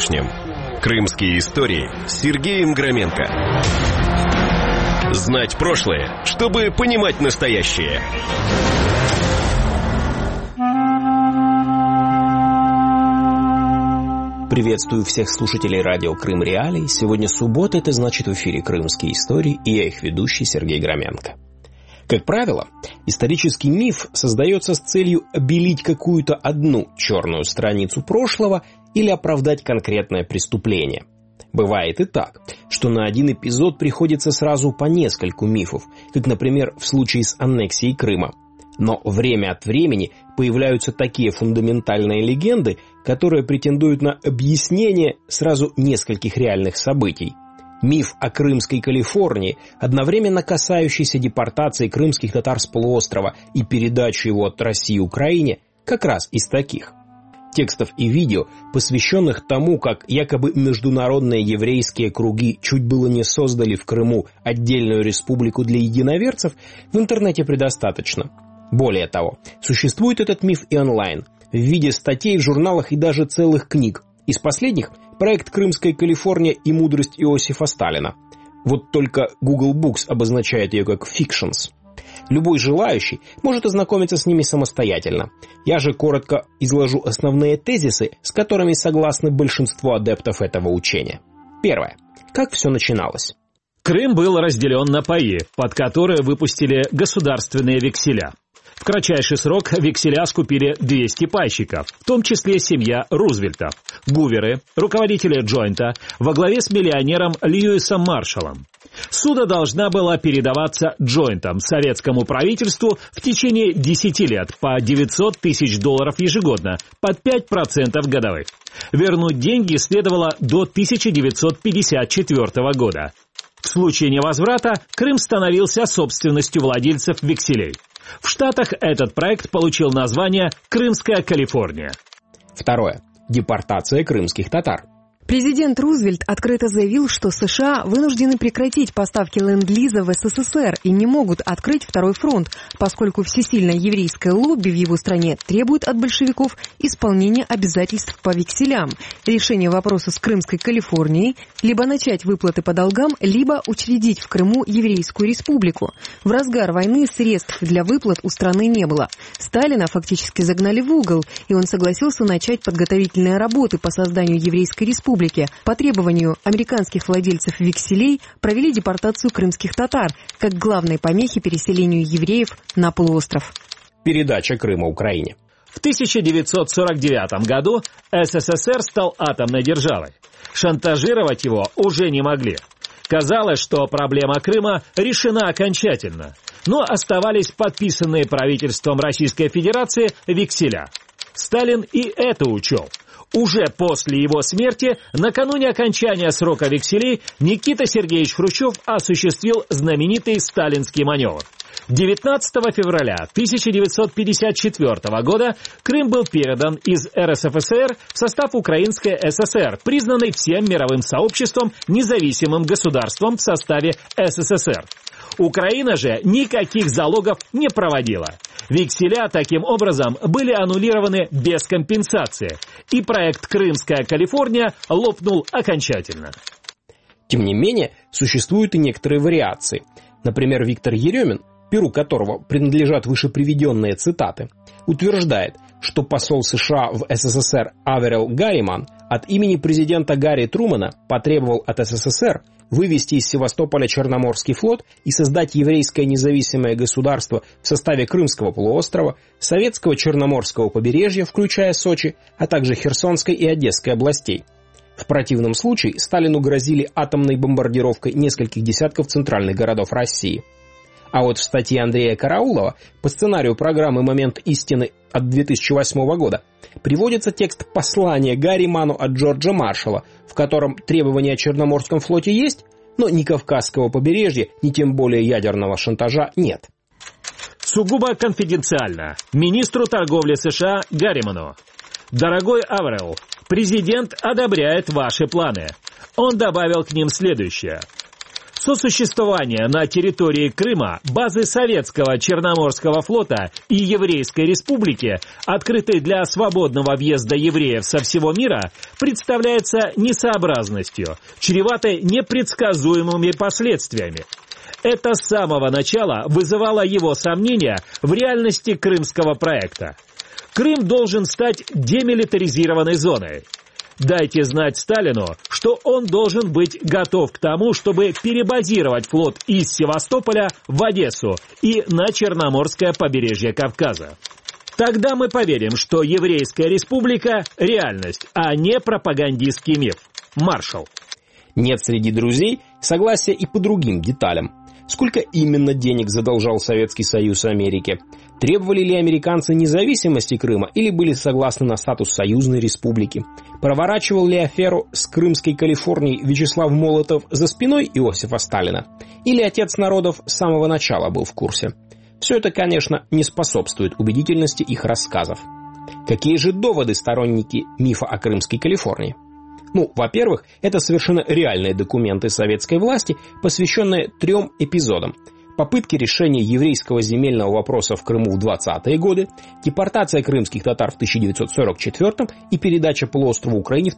сегодняшнем. Крымские истории с Сергеем Громенко. Знать прошлое, чтобы понимать настоящее. Приветствую всех слушателей радио Крым Реалии. Сегодня суббота, это значит в эфире «Крымские истории», и я их ведущий Сергей Громенко. Как правило, исторический миф создается с целью обелить какую-то одну черную страницу прошлого или оправдать конкретное преступление. Бывает и так, что на один эпизод приходится сразу по нескольку мифов, как, например, в случае с аннексией Крыма. Но время от времени появляются такие фундаментальные легенды, которые претендуют на объяснение сразу нескольких реальных событий. Миф о Крымской Калифорнии, одновременно касающийся депортации крымских татар с полуострова и передачи его от России Украине, как раз из таких. Текстов и видео, посвященных тому, как якобы международные еврейские круги чуть было не создали в Крыму отдельную республику для единоверцев, в интернете предостаточно. Более того, существует этот миф и онлайн, в виде статей в журналах и даже целых книг. Из последних – проект «Крымская Калифорния и мудрость Иосифа Сталина». Вот только Google Books обозначает ее как «fictions». Любой желающий может ознакомиться с ними самостоятельно. Я же коротко изложу основные тезисы, с которыми согласны большинство адептов этого учения. Первое. Как все начиналось? Крым был разделен на паи, под которые выпустили государственные векселя. В кратчайший срок векселя скупили 200 пайщиков, в том числе семья Рузвельта, гуверы, руководители джойнта, во главе с миллионером Льюисом Маршаллом. Ссуда должна была передаваться джойнтам, советскому правительству в течение 10 лет по $900 тысяч ежегодно, под 5% годовых. Вернуть деньги следовало до 1954 года. В случае невозврата Крым становился собственностью владельцев векселей. В Штатах этот проект получил название «Крымская Калифорния». Второе. Депортация крымских татар. Президент Рузвельт открыто заявил, что США вынуждены прекратить поставки ленд-лиза в СССР и не могут открыть второй фронт, поскольку всесильное еврейское лобби в его стране требует от большевиков исполнения обязательств по векселям, решения вопроса с Крымской Калифорнией, либо начать выплаты по долгам, либо учредить в Крыму еврейскую республику. В разгар войны средств для выплат у страны не было. Сталина фактически загнали в угол, и он согласился начать подготовительные работы по созданию еврейской республики. По требованию американских владельцев векселей провели депортацию крымских татар как главной помехи переселению евреев на полуостров. Передача Крыма Украине. В 1949 году СССР стал атомной державой. Шантажировать его уже не могли. Казалось, что проблема Крыма решена окончательно, но оставались подписанные правительством Российской Федерации векселя. Сталин и это учел. Уже после его смерти, накануне окончания срока векселей, Никита Сергеевич Хрущев осуществил знаменитый сталинский маневр. 19 февраля 1954 года Крым был передан из РСФСР в состав Украинской ССР, признанной всем мировым сообществом независимым государством в составе СССР. Украина же никаких залогов не проводила. Векселя таким образом были аннулированы без компенсации, и проект «Крымская Калифорния» лопнул окончательно. Тем не менее, существуют и некоторые вариации. Например, Виктор Еремин, перу которого принадлежат вышеприведенные цитаты, утверждает, что посол США в СССР Аверил Гарриман от имени президента Гарри Трумэна потребовал от СССР вывести из Севастополя Черноморский флот и создать еврейское независимое государство в составе Крымского полуострова, Советского Черноморского побережья, включая Сочи, а также Херсонской и Одесской областей. В противном случае Сталину грозили атомной бомбардировкой нескольких десятков центральных городов России. А вот в статье Андрея Караулова по сценарию программы «Момент истины» от 2008 года приводится текст послания Гарриману от Джорджа Маршалла, в котором требования о Черноморском флоте есть, но ни Кавказского побережья, ни тем более ядерного шантажа нет. Сугубо конфиденциально. Министру торговли США Гарриману. Дорогой Аверил, президент одобряет ваши планы. Он добавил к ним следующее. Сосуществование на территории Крыма базы Советского Черноморского флота и Еврейской Республики, открытой для свободного въезда евреев со всего мира, представляется несообразностью, чреватой непредсказуемыми последствиями. Это с самого начала вызывало его сомнения в реальности крымского проекта. Крым должен стать демилитаризированной зоной. Дайте знать Сталину, что он должен быть готов к тому, чтобы перебазировать флот из Севастополя в Одессу и на Черноморское побережье Кавказа. Тогда мы поверим, что Еврейская Республика – реальность, а не пропагандистский миф. Маршал. Нет среди друзей согласия и по другим деталям. Сколько именно денег задолжал Советский Союз Америке? Требовали ли американцы независимости Крыма или были согласны на статус союзной республики? Проворачивал ли аферу с Крымской Калифорнией Вячеслав Молотов за спиной Иосифа Сталина? Или отец народов с самого начала был в курсе? Все это, конечно, не способствует убедительности их рассказов. Какие же доводы сторонники мифа о Крымской Калифорнии? Во-первых, это совершенно реальные документы советской власти, посвященные 3 эпизодам. Попытки решения еврейского земельного вопроса в Крыму в 20-е годы, депортация крымских татар в 1944 и передача полуострова Украине в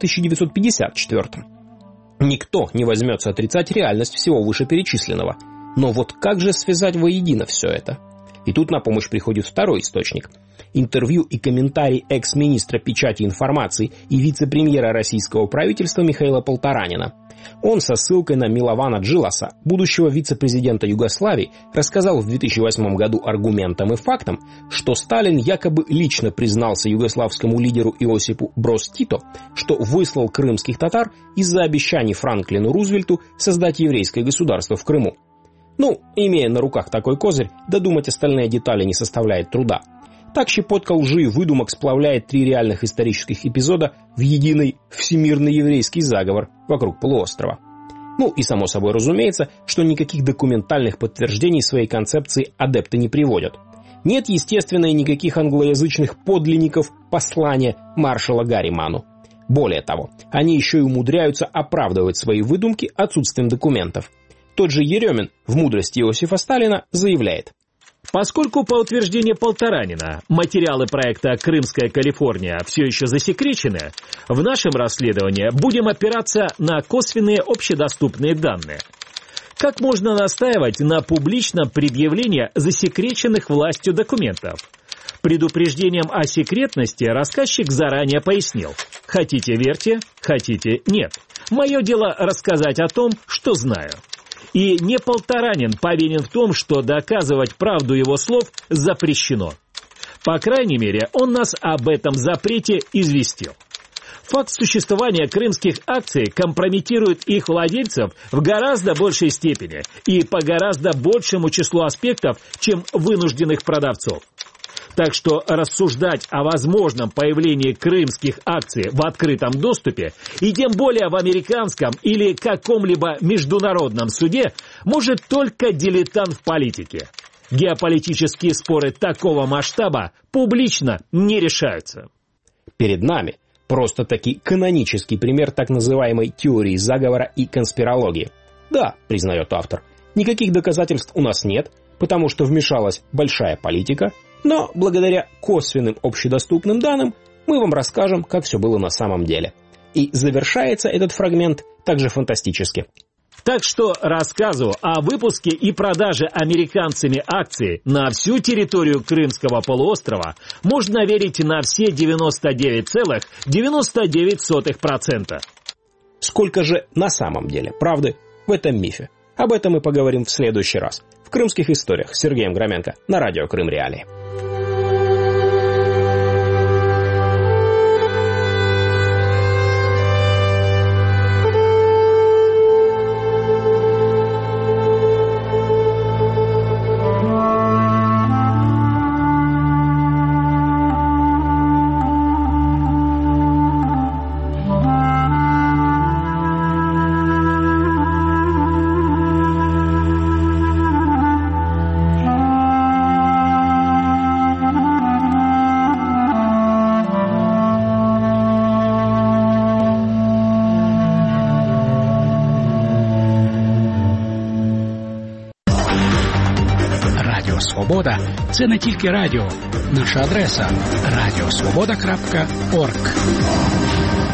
1954. Никто не возьмется отрицать реальность всего вышеперечисленного. Но вот как же связать воедино все это? И тут на помощь приходит второй источник. Интервью и комментарий экс-министра печати и информации и вице-премьера российского правительства Михаила Полторанина. Он со ссылкой на Милована Джиласа, будущего вице-президента Югославии, рассказал в 2008 году аргументам и фактам, что Сталин якобы лично признался югославскому лидеру Иосипу Броз Тито, что выслал крымских татар из-за обещаний Франклину Рузвельту создать еврейское государство в Крыму. Имея на руках такой козырь, додумать остальные детали не составляет труда. Так щепотка лжи и выдумок сплавляет 3 реальных исторических эпизода в единый всемирный еврейский заговор вокруг полуострова. И само собой разумеется, что никаких документальных подтверждений своей концепции адепты не приводят. Нет, естественно, и никаких англоязычных подлинников послания маршала Гарриману. Более того, они еще и умудряются оправдывать свои выдумки отсутствием документов. Тот же Еремин в «Мудрости Иосифа Сталина» заявляет: поскольку, по утверждению Полторанина, материалы проекта «Крымская Калифорния» все еще засекречены, в нашем расследовании будем опираться на косвенные общедоступные данные. Как можно настаивать на публичном предъявлении засекреченных властью документов? Предупреждением о секретности рассказчик заранее пояснил: хотите верьте, хотите нет. Мое дело рассказать о том, что знаю. И не Полторанин повинен в том, что доказывать правду его слов запрещено. По крайней мере, он нас об этом запрете известил. Факт существования крымских акций компрометирует их владельцев в гораздо большей степени и по гораздо большему числу аспектов, чем вынужденных продавцов. Так что рассуждать о возможном появлении крымских акций в открытом доступе, и тем более в американском или каком-либо международном суде, может только дилетант в политике. Геополитические споры такого масштаба публично не решаются. Перед нами просто-таки канонический пример так называемой теории заговора и конспирологии. Да, признает автор, никаких доказательств у нас нет, потому что вмешалась большая политика, но благодаря косвенным общедоступным данным мы вам расскажем, как все было на самом деле. И завершается этот фрагмент также фантастически. Так что рассказу о выпуске и продаже американцами акций на всю территорию Крымского полуострова можно верить на все 99,99%. Сколько же на самом деле правды в этом мифе? Об этом мы поговорим в следующий раз. В «Крымских историях» с Сергеем Громенко на радио Крым Реалии. Свобода – це не тільки радіо. Наша адреса – radiosvoboda.org.